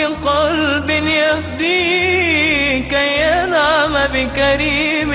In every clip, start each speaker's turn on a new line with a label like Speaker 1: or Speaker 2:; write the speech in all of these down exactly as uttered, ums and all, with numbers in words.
Speaker 1: قلب يهدي كي ينعم بكريم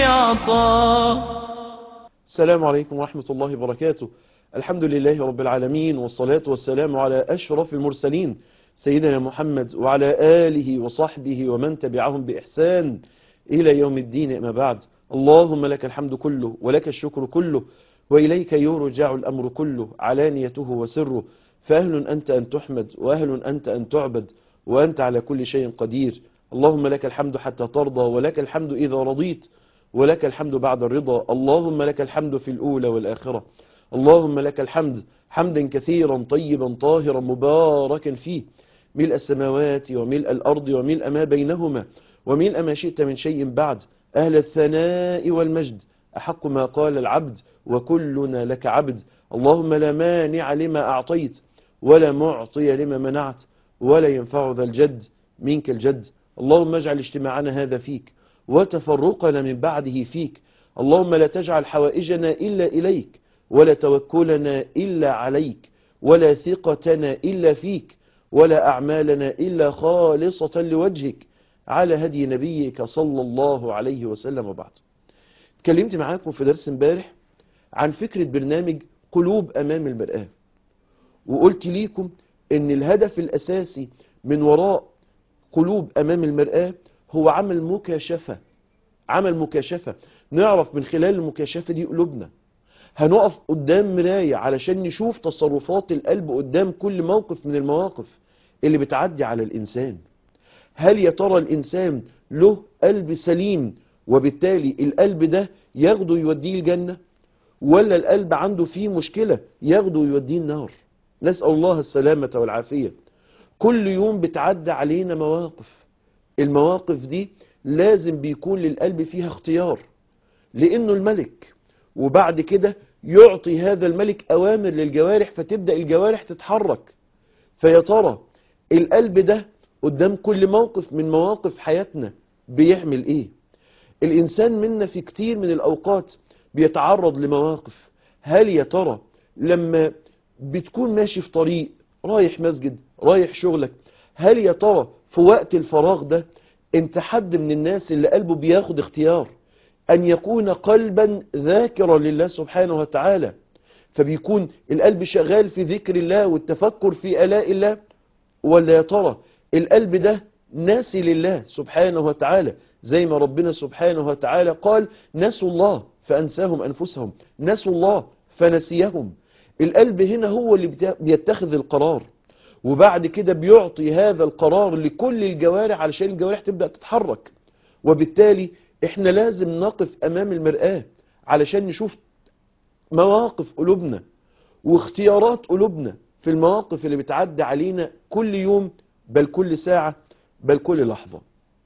Speaker 1: عطاء.
Speaker 2: السلام عليكم ورحمة الله وبركاته. الحمد لله رب العالمين، والصلاة والسلام على أشرف المرسلين سيدنا محمد وعلى آله وصحبه ومن تبعهم بإحسان إلى يوم الدين. أما بعد، اللهم لك الحمد كله ولك الشكر كله وإليك يرجع الأمر كله علانيته وسره، فأهل أنت أن تحمد وأهل أنت أن تعبد وأنت على كل شيء قدير. اللهم لك الحمد حتى ترضى، ولك الحمد إذا رضيت، ولك الحمد بعد الرضا. اللهم لك الحمد في الأولى والآخرة. اللهم لك الحمد حمدا كثيرا طيبا طاهرا مباركا فيه، ملء السماوات وملء الأرض وملء ما بينهما وملء ما شئت من شيء بعد. أهل الثناء والمجد أحق ما قال العبد وكلنا لك عبد. اللهم لا مانع لما أعطيت ولا معطي لما منعت ولا ينفع ذا الجد منك الجد. اللهم اجعل اجتماعنا هذا فيك وتفرقنا من بعده فيك. اللهم لا تجعل حوائجنا إلا إليك، ولا توكلنا إلا عليك، ولا ثقتنا إلا فيك، ولا أعمالنا إلا خالصة لوجهك، على هدي نبيك صلى الله عليه وسلم. وبعد، اتكلمت معاكم في درس امبارح عن فكرة برنامج قلوب أمام المرآة، وقلت ليكم ان الهدف الأساسي من وراء قلوب أمام المرآة هو عمل مكاشفة. عمل مكاشفة نعرف من خلال المكاشفة دي قلوبنا. هنقف قدام مراية علشان نشوف تصرفات القلب قدام كل موقف من المواقف اللي بتعدي على الإنسان. هل يا ترى الإنسان له قلب سليم وبالتالي القلب ده ياخده يوديه الجنة، ولا القلب عنده فيه مشكلة ياخده يوديه النار؟ نسأل الله السلامة والعافية. كل يوم بتعدي علينا مواقف، المواقف دي لازم بيكون للقلب فيها اختيار، لأنه الملك، وبعد كده يعطي هذا الملك أوامر للجوارح فتبدأ الجوارح تتحرك. فيا ترى القلب ده قدام كل موقف من مواقف حياتنا بيعمل ايه؟ الإنسان منا في كتير من الأوقات بيتعرض لمواقف. هل يا ترى لما بتكون ماشي في طريق رايح مسجد رايح شغلك، هل يا ترى في وقت الفراغ ده انت حد من الناس اللي قلبه بياخد اختيار أن يكون قلبا ذاكرا لله سبحانه وتعالى، فبيكون القلب شغال في ذكر الله والتفكر في آلاء الله؟ ولا يا ترى القلب ده ناسي لله سبحانه وتعالى، زي ما ربنا سبحانه وتعالى قال: نسوا الله فأنساهم أنفسهم، نسوا الله فنسيهم. القلب هنا هو اللي بيتخذ القرار، وبعد كده بيعطي هذا القرار لكل الجوارح علشان الجوارح تبدأ تتحرك. وبالتالي احنا لازم نقف أمام المرآة علشان نشوف مواقف قلوبنا واختيارات قلوبنا في المواقف اللي بتعدي علينا كل يوم، بل كل ساعة، بل كل لحظة.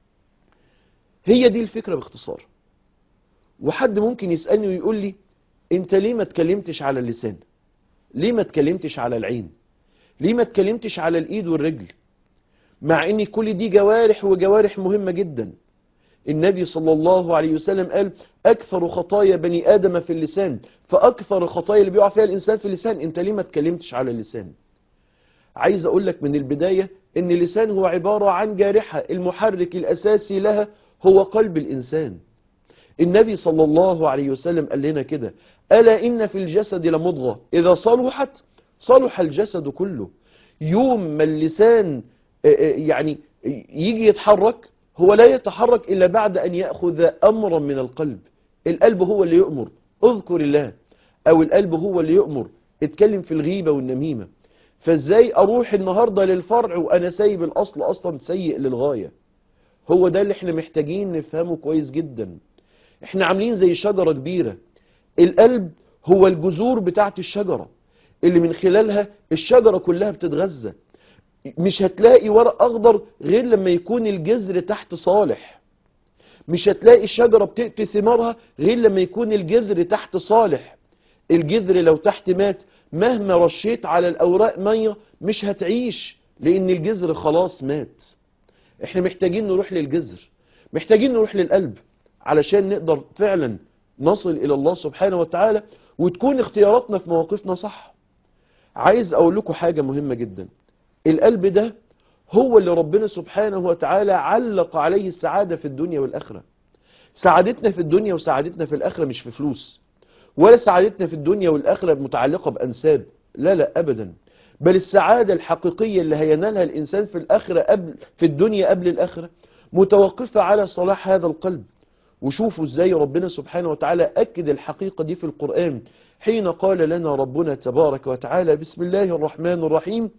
Speaker 2: هي دي الفكرة باختصار. وحد ممكن يسألني ويقول لي: انت ليه ما تكلمتش على اللسان؟ ليه ما تكلمتش على العين؟ ليه ما تكلمتش على الإيد والرجل؟ مع ان كل دي جوارح وجوارح مهمة جدا. النبي صلى الله عليه وسلم قال: أكثر خطايا بني آدم في اللسان، فأكثر خطايا اللي بيقع فيها الإنسان في اللسان. انت ليه ما تكلمتش على اللسان؟ عايز أقول لك من البداية ان اللسان هو عبارة عن جارحة، المحرك الأساسي لها هو قلب الإنسان. النبي صلى الله عليه وسلم قال لنا كده: ألا إن في الجسد لمضغة إذا صلحت صلح الجسد كله. يوم ما اللسان يعني يجي يتحرك، هو لا يتحرك إلا بعد أن يأخذ أمرا من القلب. القلب هو اللي يؤمر اذكر الله، أو القلب هو اللي يؤمر اتكلم في الغيبة والنميمة. فازاي أروح النهاردة للفرع وأنا سايب الأصل أصلا سيء للغاية؟ هو ده اللي احنا محتاجين نفهمه كويس جدا. احنا عاملين زي شجرة كبيرة، القلب هو الجذور بتاعت الشجرة اللي من خلالها الشجرة كلها بتتغذى. مش هتلاقي ورق أخضر غير لما يكون الجذر تحت صالح، مش هتلاقي الشجرة بتأتي ثمارها غير لما يكون الجذر تحت صالح. الجذر لو تحت مات، مهما رشيت على الأوراق مية مش هتعيش، لأن الجذر خلاص مات. احنا محتاجين نروح للجذر، محتاجين نروح للقلب علشان نقدر فعلا نصل إلى الله سبحانه وتعالى وتكون اختياراتنا في مواقفنا صح. عايز أقول لكم حاجة مهمة جدا. القلب ده هو اللي ربنا سبحانه وتعالى علق عليه السعادة في الدنيا والآخرة. سعادتنا في الدنيا وسعادتنا في الآخرة مش في فلوس، ولا سعادتنا في الدنيا والآخرة متعلقة بأنساب، لا لا أبدا، بل السعادة الحقيقية اللي هينالها الإنسان في الآخرة قبل في الدنيا قبل الآخرة متوقفة على صلاح هذا القلب. وشوفوا ازاي ربنا سبحانه وتعالى أكد الحقيقة دي في القرآن حين قال لنا ربنا تبارك وتعالى: بسم الله الرحمن الرحيم: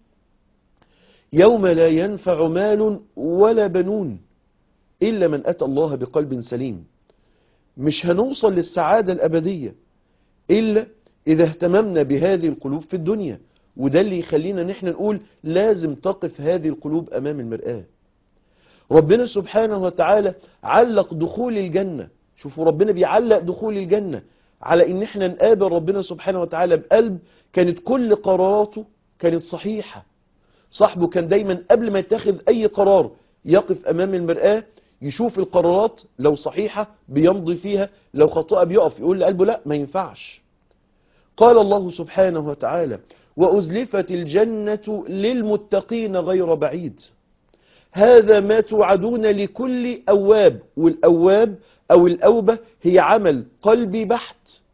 Speaker 2: يوم لا ينفع مال ولا بنون إلا من أتى الله بقلب سليم. مش هنوصل للسعادة الأبدية إلا إذا اهتممنا بهذه القلوب في الدنيا، وده اللي يخلينا نحن نقول لازم تقف هذه القلوب أمام المرآة. ربنا سبحانه وتعالى علق دخول الجنة، شوفوا ربنا بيعلق دخول الجنة على إن احنا نقابل ربنا سبحانه وتعالى بقلب كانت كل قراراته كانت صحيحة. صاحبه كان دايما قبل ما يتخذ أي قرار يقف أمام المرآة يشوف القرارات، لو صحيحة بيمضي فيها، لو خطأ بيقف يقول لقلبه لا ما ينفعش. قال الله سبحانه وتعالى: وأزلفت الجنة للمتقين غير بعيد. هذا ما توعدون لكل أواب، والأواب أو الأوبة هي عمل قلبي بحت.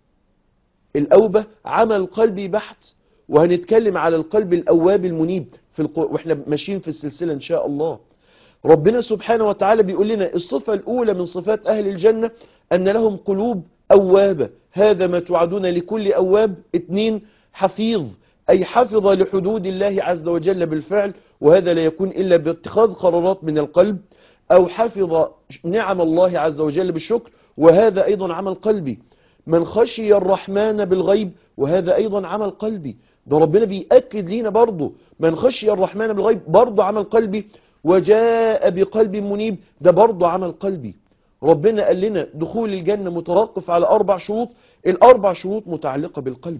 Speaker 2: الأوبة عمل قلبي بحت، وهنتكلم على القلب الأواب المنيب في الق... وإحنا ماشيين في السلسلة إن شاء الله. ربنا سبحانه وتعالى بيقول لنا الصفة الأولى من صفات أهل الجنة أن لهم قلوب أوابة، هذا ما توعدون لكل أواب. اتنين، حفيظ، أي حفظ لحدود الله عز وجل بالفعل، وهذا لا يكون إلا باتخاذ قرارات من القلب. أو حفظ نعم الله عز وجل بالشكر، وهذا أيضا عمل قلبي. من خشي الرحمن بالغيب، وهذا أيضا عمل قلبي. ده ربنا بيأكد لينا برضه من خشي الرحمن بالغيب برضه عمل قلبي. وجاء بقلب منيب، ده برضه عمل قلبي. ربنا قال لنا دخول الجنة متوقف على أربع شروط، الأربع شروط متعلقة بالقلب.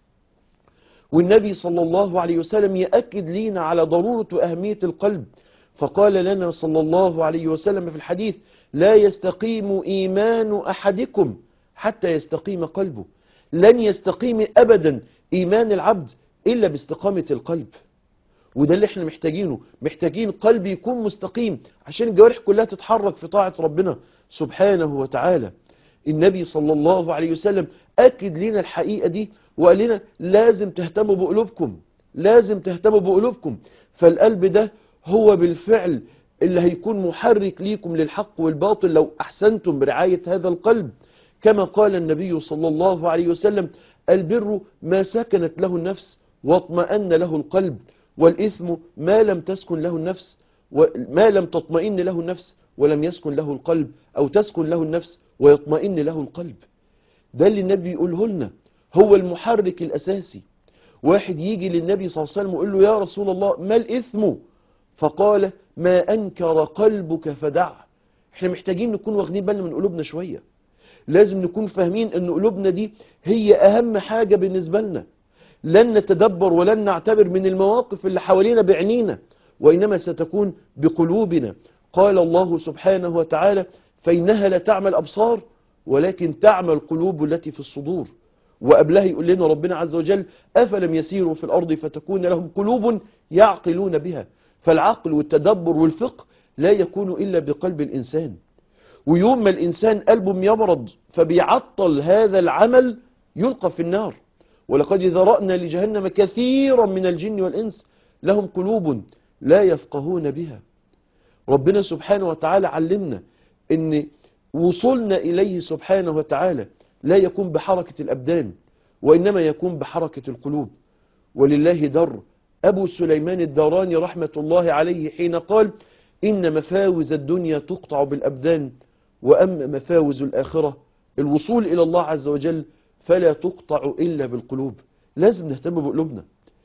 Speaker 2: والنبي صلى الله عليه وسلم يأكد لنا على ضرورة وأهمية القلب، فقال لنا صلى الله عليه وسلم في الحديث: لا يستقيم إيمان أحدكم حتى يستقيم قلبه. لن يستقيم أبدا إيمان العبد إلا باستقامة القلب. وده اللي احنا محتاجينه، محتاجين قلب يكون مستقيم عشان الجوارح كلها تتحرك في طاعة ربنا سبحانه وتعالى. النبي صلى الله عليه وسلم أكد لنا الحقيقة دي وقال لنا لازم تهتموا بقلوبكم، لازم تهتموا بقلوبكم. فالقلب ده هو بالفعل اللي هيكون محرك ليكم للحق والباطل لو أحسنتم برعاية هذا القلب. كما قال النبي صلى الله عليه وسلم: البر ما سكنت له النفس واطمأن له القلب، والإثم ما لم تسكن له النفس وما لم تطمئن له النفس ولم يسكن له القلب، أو تسكن له النفس ويطمئن له القلب. ده اللي النبي يقوله لنا هو المحرك الأساسي. واحد يجي للنبي صلى الله عليه وسلم ويقول له: يا رسول الله ما الإثم؟ فقال: ما أنكر قلبك فدع. احنا محتاجين نكون واخدين بالنا من قلوبنا شوية، لازم نكون فاهمين ان قلوبنا دي هي أهم حاجة بالنسبة لنا. لن نتدبر ولن نعتبر من المواقف اللي حوالينا بعينينا، وإنما ستكون بقلوبنا. قال الله سبحانه وتعالى: فإنها لا تعمى الأبصار ولكن تعمى القلوب التي في الصدور. وقبلها يقول لنا ربنا عز وجل: أفلم يسيروا في الأرض فتكون لهم قلوب يعقلون بها. فالعقل والتدبر والفقه لا يكون إلا بقلب الإنسان. ويوم ما الإنسان قلبه يمرض فبيعطل هذا العمل يلقى في النار. ولقد ذرأنا لجهنم كثيرا من الجن والإنس لهم قلوب لا يفقهون بها. ربنا سبحانه وتعالى علمنا ان وصولنا إليه سبحانه وتعالى لا يكون بحركة الأبدان، وإنما يكون بحركة القلوب. ولله در أبو سليمان الداراني رحمة الله عليه حين قال: إن مفاوز الدنيا تقطع بالأبدان، وأما مفاوز الآخرة الوصول إلى الله عز وجل فلا تقطع إلا بالقلوب. لازم نهتم بقلوبنا،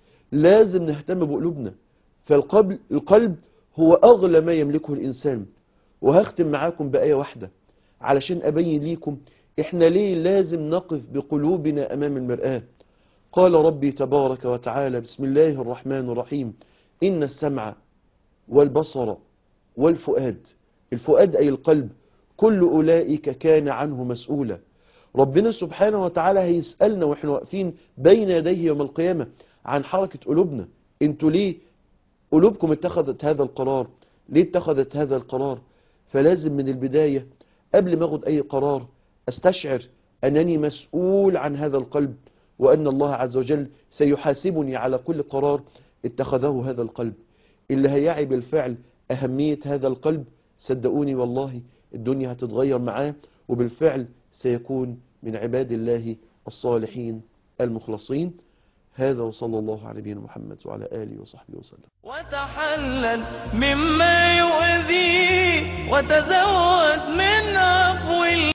Speaker 2: لازم نهتم بقلوبنا. فالقلب القلب هو أغلى ما يملكه الإنسان. وهختم معاكم بآية واحدة علشان أبين ليكم إحنا ليه لازم نقف بقلوبنا أمام المرآة. قال ربي تبارك وتعالى: بسم الله الرحمن الرحيم: إن السمع والبصر والفؤاد. الفؤاد أي القلب، كل أولئك كان عنه مسؤولا. ربنا سبحانه وتعالى هيسألنا وإحنا واقفين بين يديه يوم القيامة عن حركة قلوبنا. انتوا ليه قلوبكم اتخذت هذا القرار. ليه اتخذت هذا القرار؟ فلازم من البداية قبل ما اخد اي قرار استشعر انني مسؤول عن هذا القلب، وان الله عز وجل سيحاسبني على كل قرار اتخذه هذا القلب. اللي هيعي بالفعل اهمية هذا القلب صدقوني والله الدنيا هتتغير معاه، وبالفعل سيكون من عباد الله الصالحين المخلصين. هذا وصلى الله على نبينا محمد وعلى آله وصحبه وسلم.
Speaker 1: وتحلل مما يؤذي وتزود من عفو